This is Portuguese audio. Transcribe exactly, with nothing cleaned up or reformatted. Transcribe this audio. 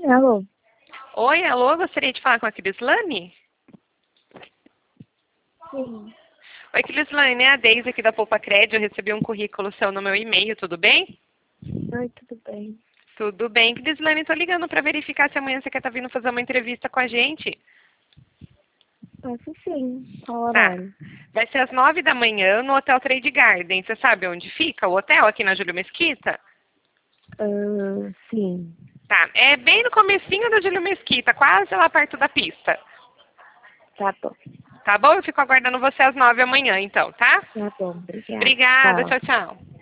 Alô? Oi, alô, gostaria de falar com a Crislane? Sim. Oi, Crislane, é a Deise aqui da Poupa Crédito. Eu recebi um currículo seu no meu e-mail, tudo bem? Oi, tudo bem? Tudo bem. Crislane, estou ligando para verificar se amanhã você quer estar vindo fazer uma entrevista com a gente. Posso sim. Qual Tá. horário? Vai ser às nove da manhã no Hotel Trade Garden. Você sabe onde fica o hotel aqui na Júlio Mesquita? Ah, sim. Tá. É bem no comecinho da Júlio Mesquita, quase lá perto da pista. Tá bom. Tá bom? Eu fico aguardando você às nove amanhã, então, tá? Tá bom. Obrigada. Obrigada. Tchau. Tchau, tchau.